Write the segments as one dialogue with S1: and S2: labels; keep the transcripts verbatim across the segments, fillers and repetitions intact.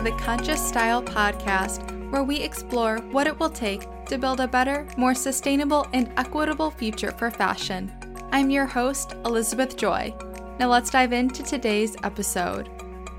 S1: the Conscious Style podcast, where we explore what it will take to build a better, more sustainable, and equitable future for fashion. I'm your host, Elizabeth Joy. Now let's dive into today's episode.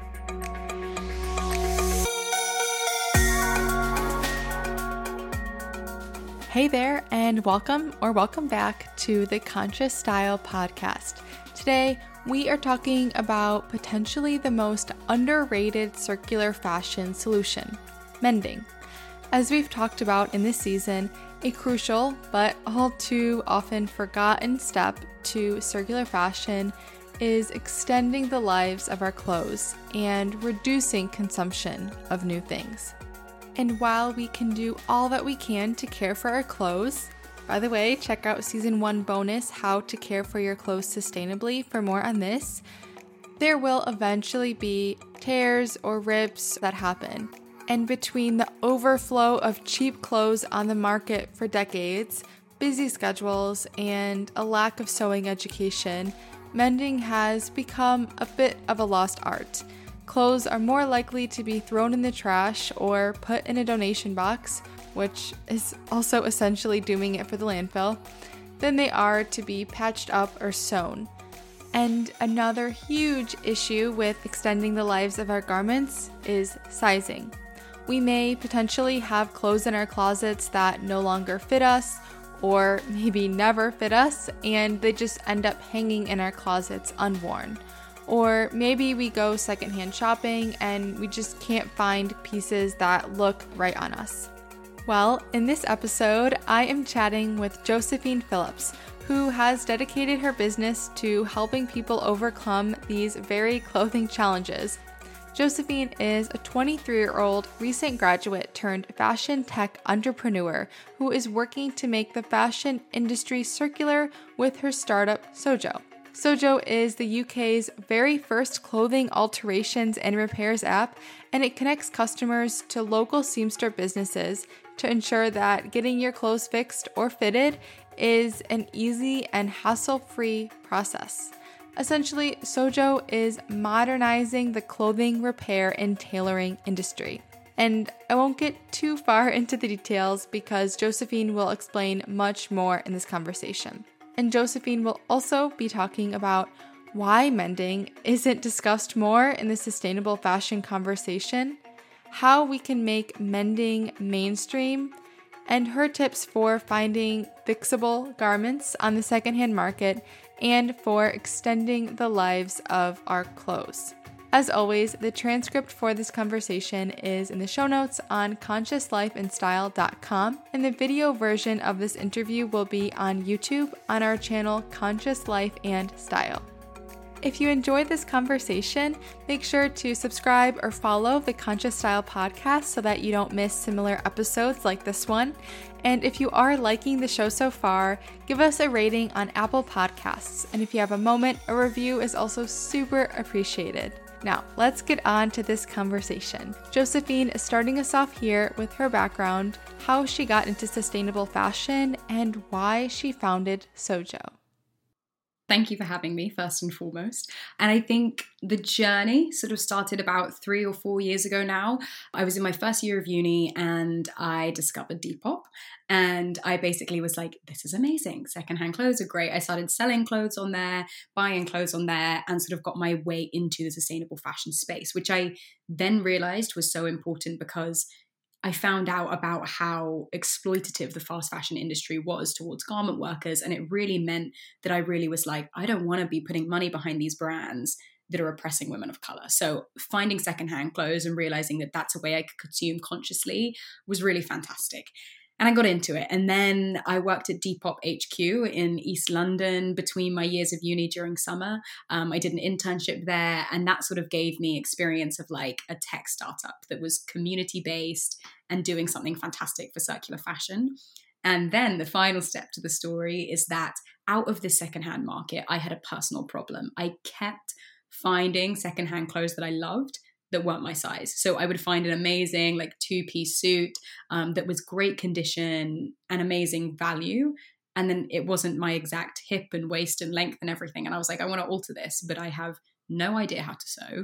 S1: Hey there, and welcome or welcome back to the Conscious Style podcast. Today, we are talking about potentially the most underrated circular fashion solution, mending. As we've talked about in this season, a crucial but all too often forgotten step to circular fashion is extending the lives of our clothes and reducing consumption of new things. And while we can do all that we can to care for our clothes, by the way, check out season one bonus, How to Care for Your Clothes Sustainably, for more on this, there will eventually be tears or rips that happen. And between the overflow of cheap clothes on the market for decades, busy schedules, and a lack of sewing education, mending has become a bit of a lost art. Clothes are more likely to be thrown in the trash or put in a donation box, which is also essentially dooming it for the landfill, than they are to be patched up or sewn. And another huge issue with extending the lives of our garments is sizing. We may potentially have clothes in our closets that no longer fit us, or maybe never fit us, and they just end up hanging in our closets unworn. Or maybe we go secondhand shopping and we just can't find pieces that look right on us. Well, in this episode, I am chatting with Josephine Phillips, who has dedicated her business to helping people overcome these very clothing challenges. Josephine is a twenty-three-year-old recent graduate turned fashion tech entrepreneur who is working to make the fashion industry circular with her startup, Sojo. Sojo is the U K's very first clothing alterations and repairs app, and it connects customers to local seamster businesses to ensure that getting your clothes fixed or fitted is an easy and hassle-free process. Essentially, Sojo is modernizing the clothing repair and tailoring industry. And I won't get too far into the details because Josephine will explain much more in this conversation. And Josephine will also be talking about why mending isn't discussed more in the sustainable fashion conversation, how we can make mending mainstream, and her tips for finding fixable garments on the secondhand market and for extending the lives of our clothes. As always, the transcript for this conversation is in the show notes on conscious life and style dot com, and the video version of this interview will be on YouTube on our channel Conscious Life and Style. If you enjoyed this conversation, make sure to subscribe or follow the Conscious Style podcast so that you don't miss similar episodes like this one. And if you are liking the show so far, give us a rating on Apple Podcasts. And if you have a moment, a review is also super appreciated. Now, let's get on to this conversation. Josephine is starting us off here with her background, how she got into sustainable fashion, and why she founded Sojo.
S2: Thank you for having me, first and foremost. And I think the journey sort of started about three or four years ago now. I was in my first year of uni and I discovered Depop. And I basically was like, this is amazing. Secondhand clothes are great. I started selling clothes on there, buying clothes on there, and sort of got my way into the sustainable fashion space, which I then realized was so important because I found out about how exploitative the fast fashion industry was towards garment workers. And it really meant that I really was like, I don't want to be putting money behind these brands that are oppressing women of color. So finding secondhand clothes and realizing that that's a way I could consume consciously was really fantastic. And I got into it. And then I worked at Depop H Q in East London between my years of uni during summer. Um, I did an internship there, and that sort of gave me experience of like a tech startup that was community-based and doing something fantastic for circular fashion. And then the final step to the story is that out of this secondhand market, I had a personal problem. I kept finding secondhand clothes that I loved that weren't my size. So I would find an amazing like two-piece suit um, that was great condition and amazing value. And then it wasn't my exact hip and waist and length and everything. And I was like, I want to alter this, but I have no idea how to sew.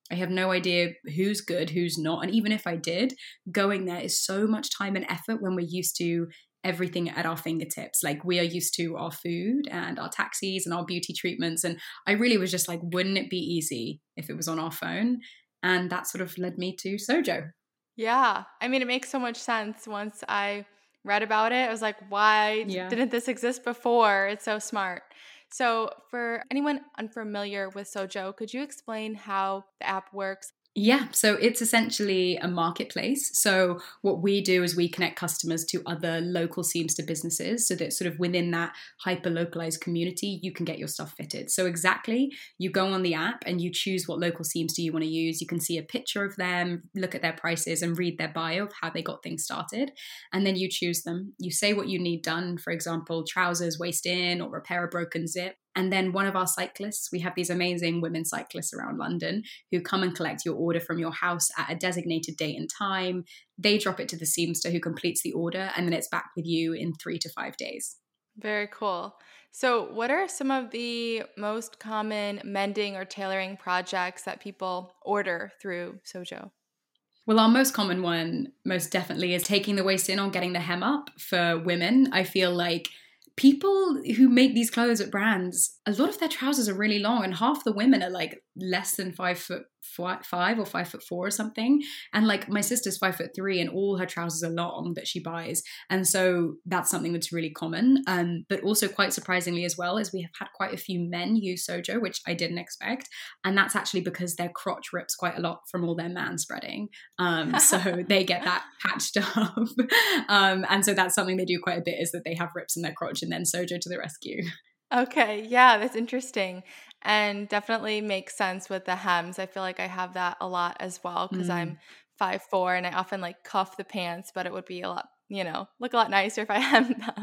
S2: I have no idea who's good, who's not. And even if I did, going there is so much time and effort when we're used to everything at our fingertips. Like we are used to our food and our taxis and our beauty treatments. And I really was just like, wouldn't it be easy if it was on our phone? And that sort of led me to Sojo.
S1: Yeah. I mean, it makes so much sense. Once I read about it, I was like, why
S2: Yeah.
S1: didn't this exist before? It's so smart. So for anyone unfamiliar with Sojo, could you explain how the app works?
S2: Yeah, so it's essentially a marketplace. So what we do is we connect customers to other local Seamster businesses so that sort of within that hyper localized community, you can get your stuff fitted. So exactly, you go on the app and you choose what local Seamster you want to use. You can see a picture of them, look at their prices and read their bio of how they got things started. And then you choose them. You say what you need done, for example, trousers, waist in, or repair a broken zip. And then one of our cyclists, we have these amazing women cyclists around London who come and collect your order from your house at a designated date and time. They drop it to the seamster who completes the order, and then it's back with you in three to five days.
S1: Very cool. So what are some of the most common mending or tailoring projects that people order through Sojo?
S2: Well, our most common one, most definitely, is taking the waist in or getting the hem up for women. I feel like people who make these clothes at brands, a lot of their trousers are really long, and half the women are like less than five foot five or five foot four or something. And like my sister's five foot three, and all her trousers are long that she buys. And so that's something that's really common. Um, but also quite surprisingly as well is we have had quite a few men use Sojo, which I didn't expect. And that's actually because their crotch rips quite a lot from all their man spreading. Um, so they get that patched up. um, and so that's something they do quite a bit, is that they have rips in their crotch, and then Sojo to the rescue.
S1: Okay, yeah, that's interesting and definitely makes sense with the hems. I feel like I have that a lot as well because mm. I'm five foot four and I often like cuff the pants, but it would be a lot, you know, look a lot nicer if I hemmed them.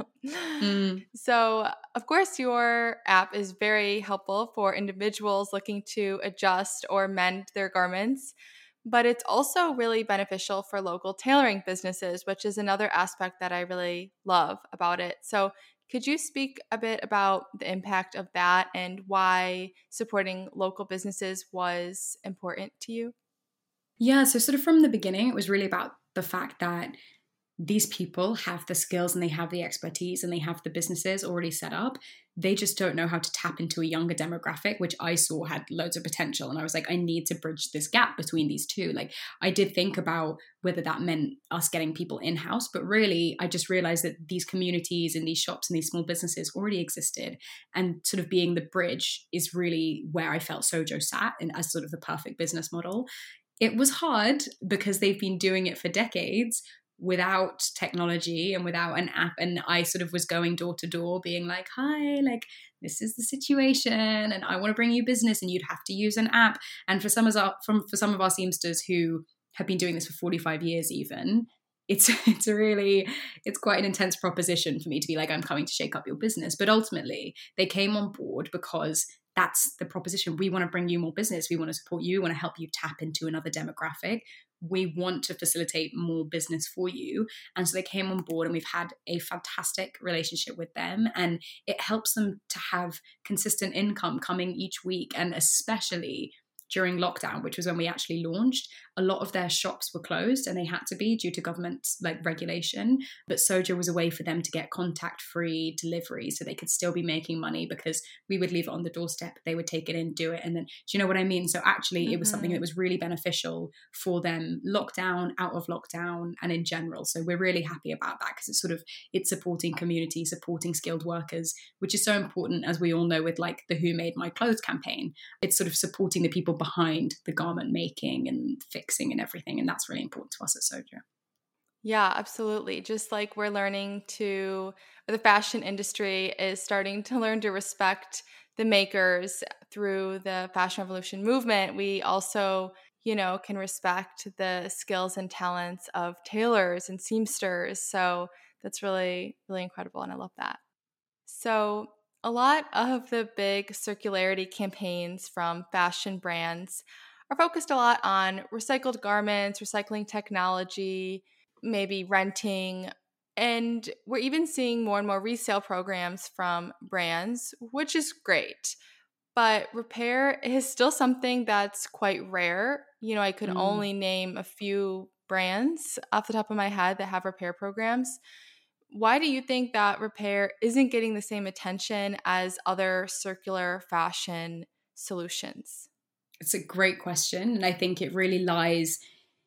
S1: Mm. So, of course, your app is very helpful for individuals looking to adjust or mend their garments, but it's also really beneficial for local tailoring businesses, which is another aspect that I really love about it. So, could you speak a bit about the impact of that and why supporting local businesses was important to you?
S2: Yeah, so sort of from the beginning, it was really about the fact that these people have the skills and they have the expertise and they have the businesses already set up. They just don't know how to tap into a younger demographic, which I saw had loads of potential. And I was like, I need to bridge this gap between these two. Like I did think about whether that meant us getting people in-house, but really I just realized that these communities and these shops and these small businesses already existed. And sort of being the bridge is really where I felt Sojo sat and as sort of the perfect business model. It was hard because they've been doing it for decades without technology and without an app, and I sort of was going door to door being like, hi, like this is the situation and I want to bring you business and you'd have to use an app. And for some of our from for some of our seamsters who have been doing this for forty-five years even, it's it's a really it's quite an intense proposition for me to be like, I'm coming to shake up your business. But ultimately they came on board because that's the proposition. We want to bring you more business. We want to support you. We want to help you tap into another demographic. We want to facilitate more business for you. And so they came on board and we've had a fantastic relationship with them. And it helps them to have consistent income coming each week. And especially during lockdown, which was when we actually launched, a lot of their shops were closed and they had to be due to government like regulation. But Sojo was a way for them to get contact-free delivery so they could still be making money because we would leave it on the doorstep. They would take it in, do it. And then, do you know what I mean? So actually, mm-hmm. it was something that was really beneficial for them, lockdown, out of lockdown, and in general. So we're really happy about that because it's sort of, it's supporting community, supporting skilled workers, which is so important, as we all know, with like the Who Made My Clothes campaign. It's sort of supporting the people behind the garment making and fixing and everything, and that's really important to us at Sojo.
S1: Yeah, absolutely. Just like we're learning to, or the fashion industry is starting to learn to respect the makers through the fashion revolution movement, we also, you know, can respect the skills and talents of tailors and seamsters. So that's really, really incredible, and I love that. So a lot of the big circularity campaigns from fashion brands are focused a lot on recycled garments, recycling technology, maybe renting, and we're even seeing more and more resale programs from brands, which is great. but repair is still something that's quite rare. You know, I could
S2: Mm.
S1: only name a few brands off the top of my head that have repair programs. Why do you think that repair isn't getting the same attention as other circular fashion solutions?
S2: It's a great question. And I think it really lies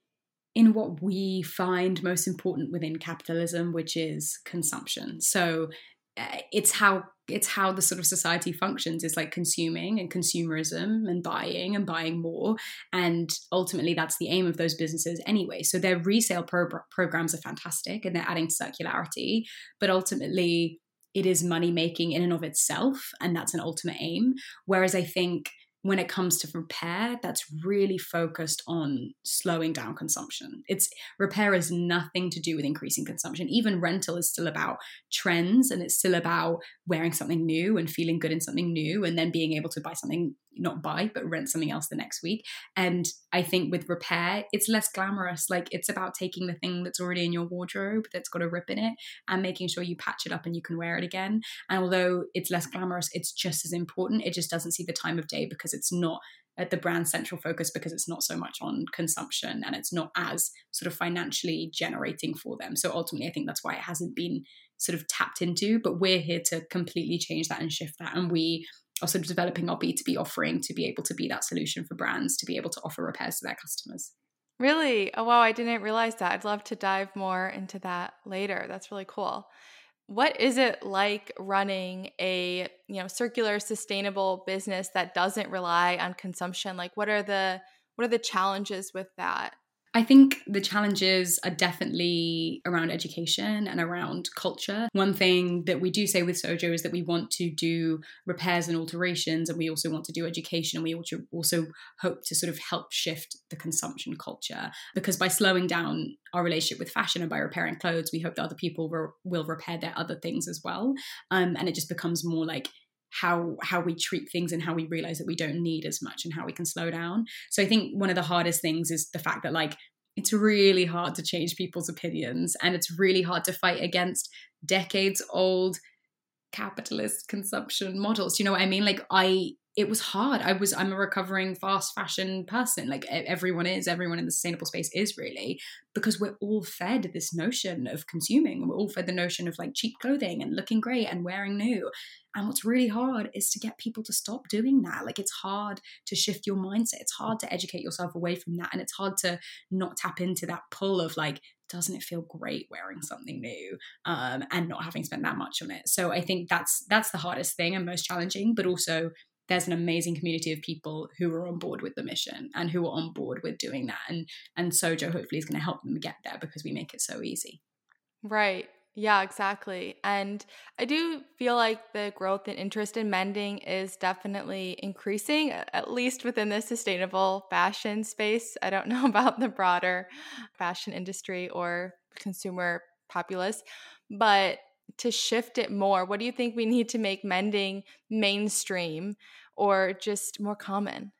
S2: in what we find most important within capitalism, which is consumption. So uh, it's how it's how the sort of society functions. It's like consuming and consumerism and buying and buying more. And ultimately, that's the aim of those businesses anyway. So their resale pro- programs are fantastic and they're adding to circularity. But ultimately, it is money making in and of itself. And that's an ultimate aim. Whereas I think when it comes to repair, that's really focused on slowing down consumption. It's repair has nothing to do with increasing consumption. Even rental is still about trends, and it's still about wearing something new and feeling good in something new, and then being able to buy something, not buy, but rent something else the next week. And I think with repair, it's less glamorous. Like, it's about taking the thing that's already in your wardrobe that's got a rip in it and making sure you patch it up and you can wear it again. And although it's less glamorous, it's just as important. It just doesn't see the time of day because it's not at the brand's central focus, because it's not so much on consumption and it's not as sort of financially generating for them. So ultimately, I think that's why it hasn't been sort of tapped into, but we're here to completely change that and shift that. And we are sort of developing our B two B offering to be able to be that solution for brands to be able to offer repairs to their customers.
S1: Really? Oh, wow. I didn't realize that. I'd love to dive more into that later. That's really cool. What is it like running a, you know, circular, sustainable business that doesn't rely on consumption? Like, what are the what are the challenges with that?
S2: I think the challenges are definitely around education and around culture. One thing that we do say with Sojo is that we want to do repairs and alterations, and we also want to do education, and we also also hope to sort of help shift the consumption culture. Because by slowing down our relationship with fashion and by repairing clothes, we hope that other people will, will repair their other things as well. Um, and it just becomes more like how how we treat things and how we realize that we don't need as much and how we can slow down. So I think one of the hardest things is the fact that, like, it's really hard to change people's opinions, and it's really hard to fight against decades old capitalist consumption models. You know what I mean? Like, I it was hard. I was I'm a recovering fast fashion person. Like, everyone is, everyone in the sustainable space is, really, because we're all fed this notion of consuming. We're all fed the notion of like cheap clothing and looking great and wearing new. And what's really hard is to get people to stop doing that. Like, it's hard to shift your mindset. It's hard to educate yourself away from that. And it's hard to not tap into that pull of like, doesn't it feel great wearing something new, um, and not having spent that much on it? So I think that's that's the hardest thing and most challenging, but also there's an amazing community of people who are on board with the mission and who are on board with doing that. And, and Sojo hopefully is going to help them get there because we make it so easy.
S1: Right. Yeah, exactly. And I do feel like the growth and interest in mending is definitely increasing, at least within the sustainable fashion space. I don't know about the broader fashion industry or consumer populace, but to shift it more, what do you think we need to make mending mainstream or just more common?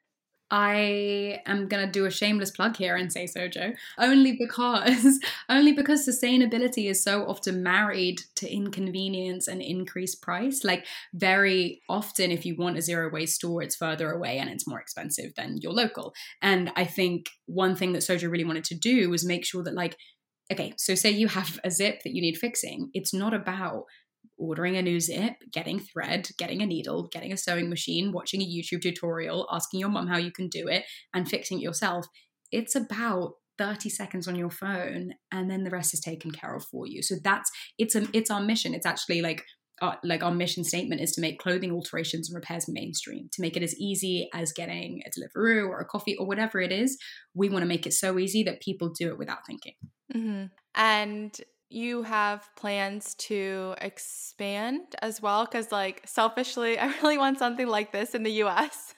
S2: I am going to do a shameless plug here and say Sojo, only because only because sustainability is so often married to inconvenience and increased price. Like, very often, if you want a zero waste store, it's further away and it's more expensive than your local. And I think one thing that Sojo really wanted to do was make sure that, like, okay, so say you have a zip that you need fixing. It's not about ordering a new zip, getting thread, getting a needle, getting a sewing machine, watching a YouTube tutorial, asking your mum how you can do it, and fixing it yourself. It's about thirty seconds on your phone, and then the rest is taken care of for you. So that's it's a it's our mission. It's actually like our, like our mission statement is to make clothing alterations and repairs mainstream, to make it as easy as getting a Deliveroo or a coffee or whatever it is. We want to make it so easy that people do it without thinking.
S1: Mm-hmm. And you have plans to expand as well? Because, like, selfishly, I really want something like this in the U S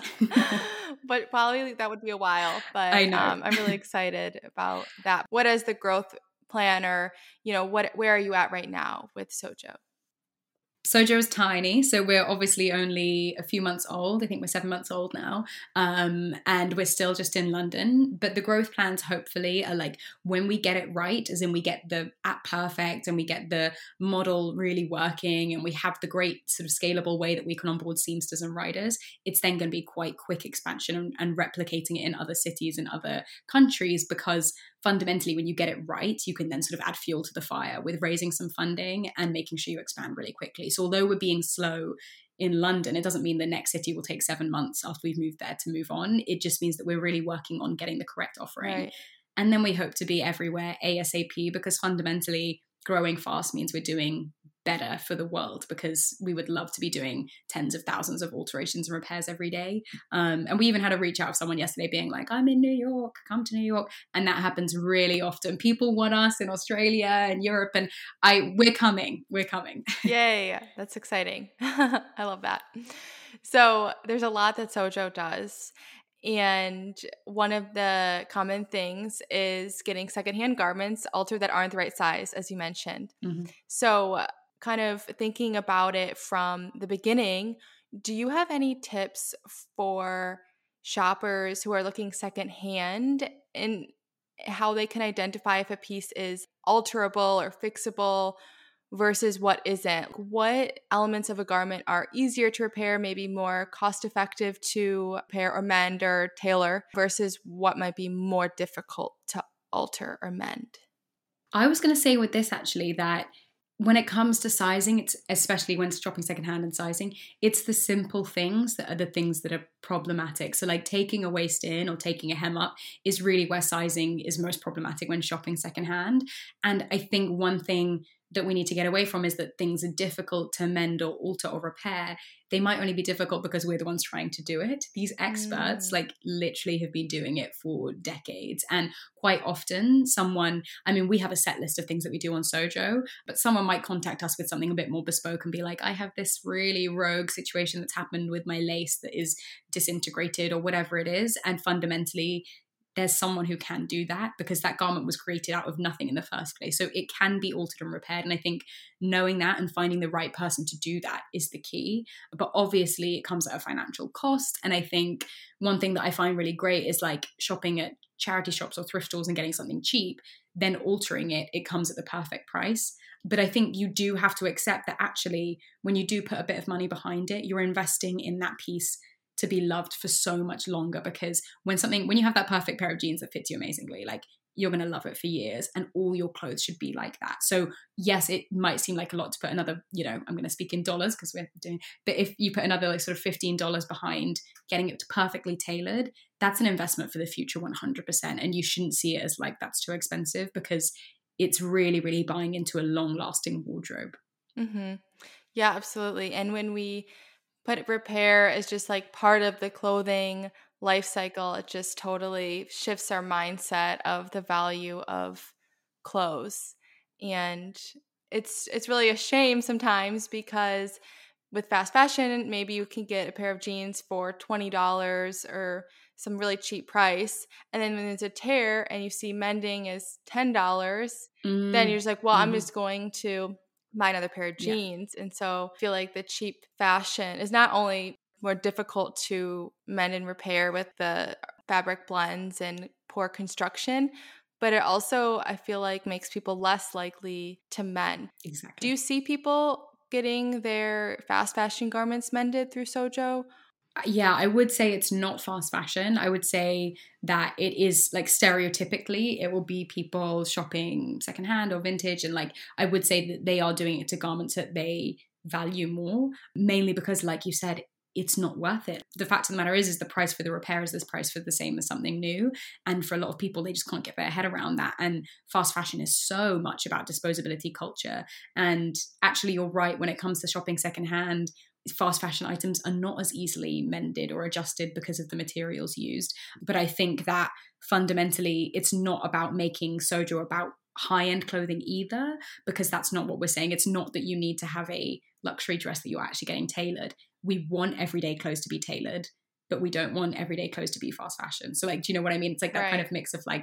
S1: But probably that would be a while. But
S2: I know.
S1: um, I'm really excited about that. What is the growth plan, or, you know, what where are you at right now with Sojo?
S2: Sojo is tiny, so we're obviously only a few months old. I think we're seven months old now, um, and we're still just in London. But the growth plans, hopefully, are like when we get it right, as in we get the app perfect and we get the model really working and we have the great sort of scalable way that we can onboard seamsters and riders, it's then going to be quite quick expansion and, and replicating it in other cities and other countries, because fundamentally, when you get it right, you can then sort of add fuel to the fire with raising some funding and making sure you expand really quickly. So although we're being slow in London, it doesn't mean the next city will take seven months after we've moved there to move on. It just means that we're really working on getting the correct offering.
S1: Right.
S2: And then we hope to be everywhere ASAP, because fundamentally growing fast means we're doing better for the world, because we would love to be doing tens of thousands of alterations and repairs every day. Um, and we even had a reach out of someone yesterday being like, I'm in New York, come to New York. And that happens really often. People want us in Australia and Europe, and I we're coming, we're coming.
S1: Yay, that's exciting. I love that. So there's a lot that Sojo does. And one of the common things is getting secondhand garments altered that aren't the right size, as you mentioned.
S2: Mm-hmm.
S1: So kind of thinking about it from the beginning, do you have any tips for shoppers who are looking secondhand and how they can identify if a piece is alterable or fixable versus what isn't? What elements of a garment are easier to repair, maybe more cost effective to repair or mend or tailor, versus what might be more difficult to alter or mend?
S2: I was going to say with this actually that when it comes to sizing, it's especially when shopping secondhand and sizing, it's the simple things that are the things that are problematic. So like taking a waist in or taking a hem up is really where sizing is most problematic when shopping secondhand. And I think one thing that we need to get away from is that things are difficult to mend or alter or repair. They might only be difficult because we're the ones trying to do it. These experts mm. like literally have been doing it for decades. And quite often someone, I mean, we have a set list of things that we do on Sojo, but someone might contact us with something a bit more bespoke and be like, I have this really rogue situation that's happened with my lace that is disintegrated or whatever it is. And fundamentally, there's someone who can do that because that garment was created out of nothing in the first place. So it can be altered and repaired. And I think knowing that and finding the right person to do that is the key. But obviously it comes at a financial cost. And I think one thing that I find really great is like shopping at charity shops or thrift stores and getting something cheap, then altering it, it comes at the perfect price. But I think you do have to accept that actually when you do put a bit of money behind it, you're investing in that piece to be loved for so much longer, because when something, when you have that perfect pair of jeans that fits you amazingly, like you're going to love it for years, and all your clothes should be like that. So yes, it might seem like a lot to put another, you know, I'm going to speak in dollars because we're doing, but if you put another like sort of fifteen dollars behind getting it perfectly tailored, that's an investment for the future one hundred percent. And you shouldn't see it as like that's too expensive, because it's really, really buying into a long lasting wardrobe.
S1: Mm-hmm. Yeah, absolutely. And when we put repair as just like part of the clothing life cycle, it just totally shifts our mindset of the value of clothes. And it's it's really a shame sometimes, because with fast fashion, maybe you can get a pair of jeans for twenty dollars or some really cheap price. And then when there's a tear and you see mending is ten dollars, mm. then you're just like, well, mm-hmm. I'm just going to buy another pair of jeans. Yeah. And so I feel like the cheap fashion is not only more difficult to mend and repair with the fabric blends and poor construction, but it also, I feel like, makes people less likely to mend.
S2: Exactly.
S1: Do you see people getting their fast fashion garments mended through Sojo?
S2: Yeah, I would say it's not fast fashion. I would say that it is like stereotypically, it will be people shopping secondhand or vintage. And like, I would say that they are doing it to garments that they value more, mainly because like you said, it's not worth it. The fact of the matter is, is the price for the repair is this price for the same as something new. And for a lot of people, they just can't get their head around that. And fast fashion is so much about disposability culture. And actually, you're right, when it comes to shopping secondhand, fast fashion items are not as easily mended or adjusted because of the materials used. But I think that fundamentally, it's not about making Sojo about high-end clothing either, because that's not what we're saying. It's not that you need to have a luxury dress that you're actually getting tailored. We want everyday clothes to be tailored, but we don't want everyday clothes to be fast fashion. So like, do you know what I mean? It's like that right. kind of mix of like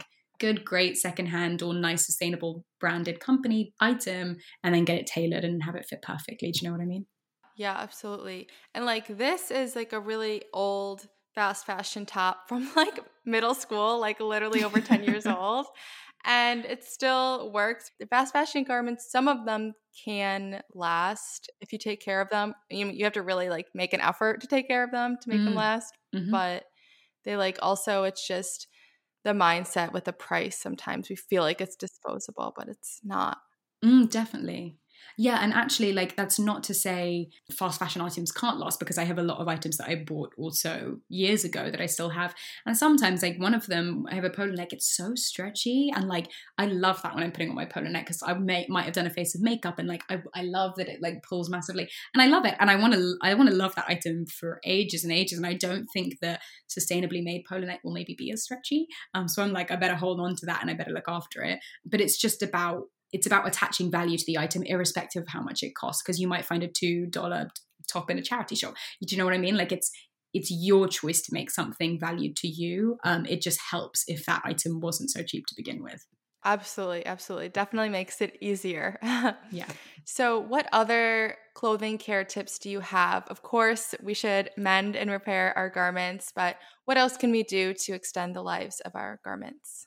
S2: good, great secondhand or nice, sustainable branded company item and then get it tailored and have it fit perfectly. Do you know what I mean?
S1: Yeah, absolutely. And like this is like a really old fast fashion top from like middle school, like literally over ten years old. And it still works. The fast fashion garments, some of them can last if you take care of them. You, you have to really like make an effort to take care of them to make them
S2: Mm.
S1: last.
S2: Mm-hmm.
S1: But they like also, it's just the mindset with the price. Sometimes we feel like it's disposable, but it's not.
S2: Mm, definitely. Yeah, and actually, like, that's not to say fast fashion items can't last, because I have a lot of items that I bought also years ago that I still have. And sometimes, like, one of them, I have a polo neck, it's so stretchy. And, like, I love that when I'm putting on my polo neck, because I may, might have done a face of makeup, and, like, I, I love that it, like, pulls massively. And I love it. And I want to I want to love that item for ages and ages. And I don't think that sustainably made polo neck will maybe be as stretchy. Um, so I'm like, I better hold on to that and I better look after it. But it's just about It's about attaching value to the item, irrespective of how much it costs, because you might find a two dollar top in a charity shop. Do you know what I mean? Like it's it's your choice to make something valued to you. Um, it just helps if that item wasn't so cheap to begin with.
S1: Absolutely, absolutely. Definitely makes it easier.
S2: Yeah.
S1: So, what other clothing care tips do you have? Of course, we should mend and repair our garments, but what else can we do to extend the lives of our garments?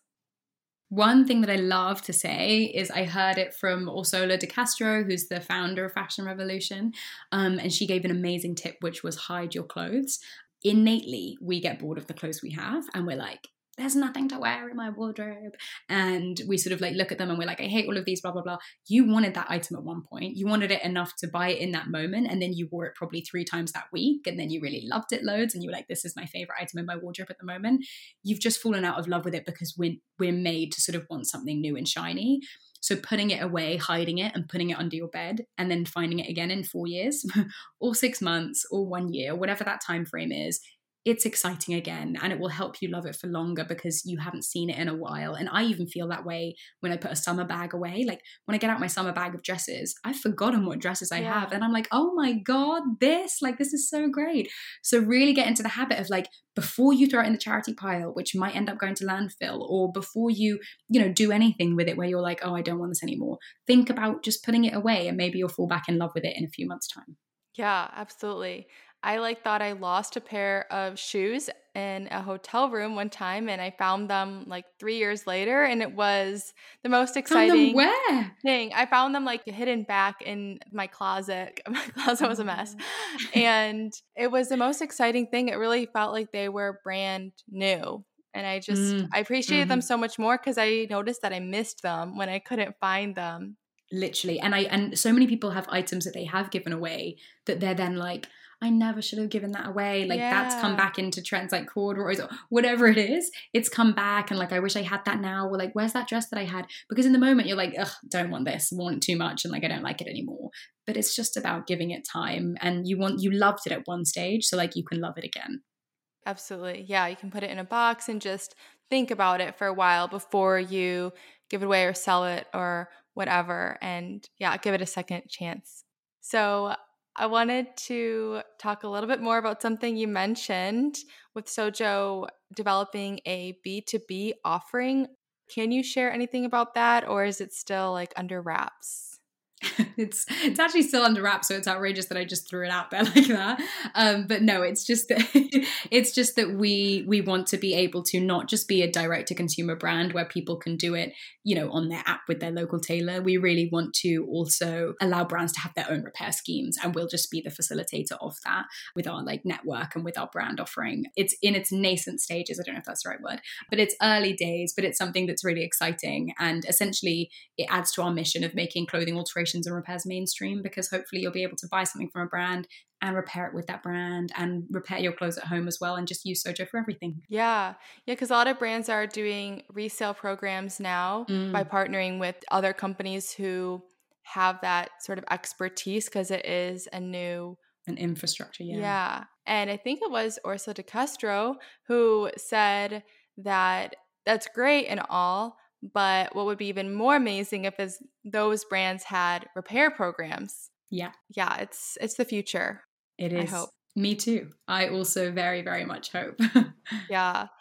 S2: One thing that I love to say is I heard it from Orsola de Castro, who's the founder of Fashion Revolution, um, and she gave an amazing tip, which was hide your clothes. Innately, we get bored of the clothes we have, and we're like, there's nothing to wear in my wardrobe. And we sort of like look at them and we're like, I hate all of these, blah, blah, blah. You wanted that item at one point. You wanted it enough to buy it in that moment. And then you wore it probably three times that week. And then you really loved it loads. And you were like, this is my favorite item in my wardrobe at the moment. You've just fallen out of love with it because we're, we're made to sort of want something new and shiny. So putting it away, hiding it and putting it under your bed and then finding it again in four years or six months or one year, whatever that time frame is, it's exciting again, and it will help you love it for longer because you haven't seen it in a while. And I even feel that way when I put a summer bag away. Like when I get out my summer bag of dresses, I've forgotten what dresses I
S1: Yeah.
S2: have. And I'm like, oh my God, this, like, this is so great. So really get into the habit of like, before you throw it in the charity pile, which might end up going to landfill, or before you, you know, do anything with it where you're like, oh, I don't want this anymore. Think about just putting it away and maybe you'll fall back in love with it in a few months' time.
S1: Yeah, absolutely. I like thought I lost a pair of shoes in a hotel room one time and I found them like three years later and it was the most exciting
S2: Found them where?
S1: thing. I found them like hidden back in my closet. My closet was a mess. And it was the most exciting thing. It really felt like they were brand new. And I just,
S2: Mm,
S1: I appreciated
S2: mm-hmm.
S1: them so much more because I noticed that I missed them when I couldn't find them.
S2: Literally. And I and so many people have items that they have given away that they're then like, I never should have given that away. Like
S1: Yeah.
S2: that's come back into trends like corduroys or whatever it is. It's come back and like, I wish I had that now. Or like, where's that dress that I had? Because in the moment you're like, ugh, don't want this, want it too much. And like, I don't like it anymore. But it's just about giving it time. And you want, you loved it at one stage. So like you can love it again.
S1: Absolutely. Yeah, you can put it in a box and just think about it for a while before you give it away or sell it or whatever. And yeah, give it a second chance. So I wanted to talk a little bit more about something you mentioned with Sojo developing a B two B offering. Can you share anything about that, or is it still like under wraps?
S2: it's it's actually still under wraps, so it's outrageous that I just threw it out there like that. Um, but no, it's just that it's just that we we want to be able to not just be a direct to consumer brand where people can do it, you know, on their app with their local tailor. We really want to also allow brands to have their own repair schemes, and we'll just be the facilitator of that with our like network and with our brand offering. It's in its nascent stages. I don't know if that's the right word, but it's early days. But it's something that's really exciting, and essentially it adds to our mission of making clothing alterations and repairs mainstream, because hopefully you'll be able to buy something from a brand and repair it with that brand and repair your clothes at home as well and just use Sojo for everything.
S1: Yeah. Yeah, because a lot of brands are doing resale programs now mm. by partnering with other companies who have that sort of expertise because it is a new
S2: an infrastructure. Yeah.
S1: Yeah. And I think it was Orsola de Castro who said that that's great and all, but what would be even more amazing if is those brands had repair programs.
S2: Yeah.
S1: Yeah, it's it's the future.
S2: It is.
S1: I hope.
S2: Me too. I also very, very much hope.
S1: Yeah.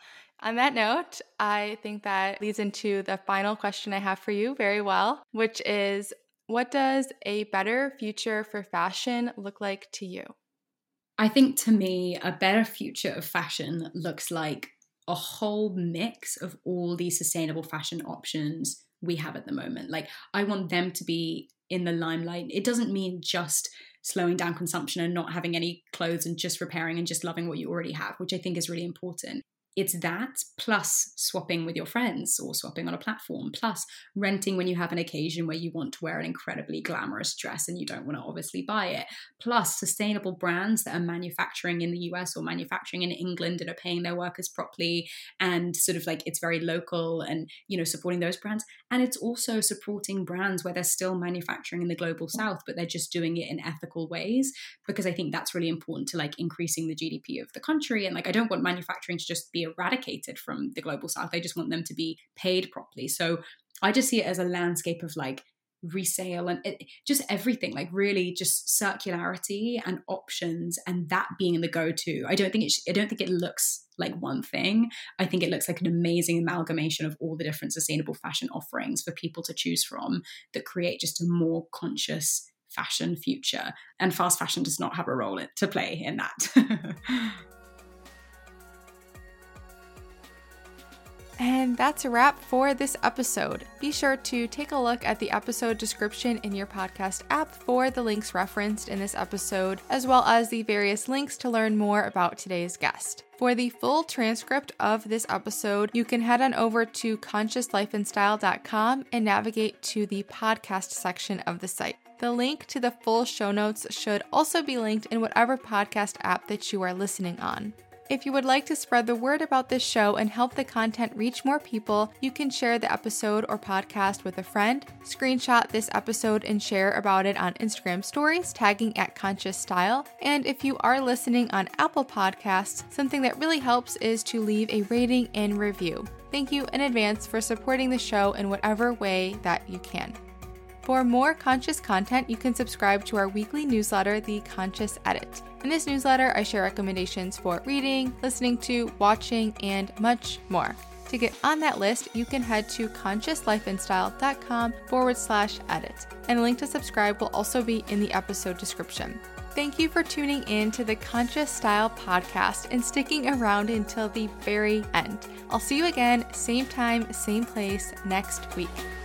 S1: On that note, I think that leads into the final question I have for you very well, which is, what does a better future for fashion look like to you?
S2: I think to me, a better future of fashion looks like a whole mix of all these sustainable fashion options we have at the moment. Like, I want them to be in the limelight. It doesn't mean just slowing down consumption and not having any clothes and just repairing and just loving what you already have, which I think is really important. It's that plus swapping with your friends or swapping on a platform, plus renting when you have an occasion where you want to wear an incredibly glamorous dress and you don't want to obviously buy it, plus sustainable brands that are manufacturing in the U S or manufacturing in England and are paying their workers properly, and sort of like it's very local and, you know, supporting those brands. And it's also supporting brands where they're still manufacturing in the global south, but they're just doing it in ethical ways, because I think that's really important to like increasing the G D P of the country. And like, I don't want manufacturing to just be eradicated from the global south. I just want them to be paid properly. So I just see it as a landscape of like resale and it, just everything, like really just circularity and options, and that being the go-to. I don't think it sh- I don't think it looks like one thing. I think it looks like an amazing amalgamation of all the different sustainable fashion offerings for people to choose from that create just a more conscious fashion future. And fast fashion does not have a role to play in that.
S1: And that's a wrap for this episode. Be sure to take a look at the episode description in your podcast app for the links referenced in this episode, as well as the various links to learn more about today's guest. For the full transcript of this episode, you can head on over to conscious life and style dot com and navigate to the podcast section of the site. The link to the full show notes should also be linked in whatever podcast app that you are listening on. If you would like to spread the word about this show and help the content reach more people, you can share the episode or podcast with a friend, screenshot this episode and share about it on Instagram stories, tagging at Conscious Style. And if you are listening on Apple Podcasts, something that really helps is to leave a rating and review. Thank you in advance for supporting the show in whatever way that you can. For more conscious content, you can subscribe to our weekly newsletter, The Conscious Edit. In this newsletter, I share recommendations for reading, listening to, watching, and much more. To get on that list, you can head to conscious life and style dot com forward slash edit. And a link to subscribe will also be in the episode description. Thank you for tuning in to the Conscious Style podcast and sticking around until the very end. I'll see you again, same time, same place next week.